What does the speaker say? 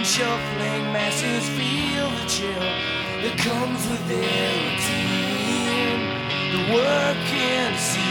shuffling masses feel the chill that comes with their routine. The working